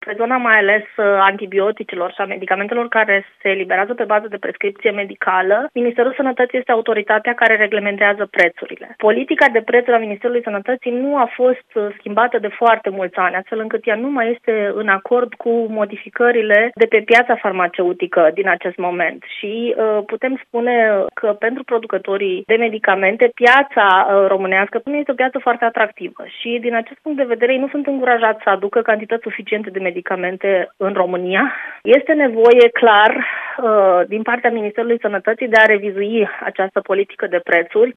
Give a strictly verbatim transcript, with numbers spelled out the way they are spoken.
pe zona mai ales antibioticelor și a medicamentelor care se eliberează pe bază de prescripție medicală, Ministerul Sănătății este autoritatea care reglementează prețurile. Politica de prețuri a Ministerului Sănătății nu a fost schimbată de foarte mulți ani, astfel încât ea nu mai este în acord cu modificările de pe piața farmaceutică din acest moment. Și uh, putem spune că pentru producătorii de medicamente, piața uh, românească nu este o piață foarte atractivă și din acest punct de vedere ei nu sunt încurajați să aducă cantități suficiente de medicamente în România. Este nevoie clar uh, din partea Ministerului Sănătății de a revizui această politică de prețuri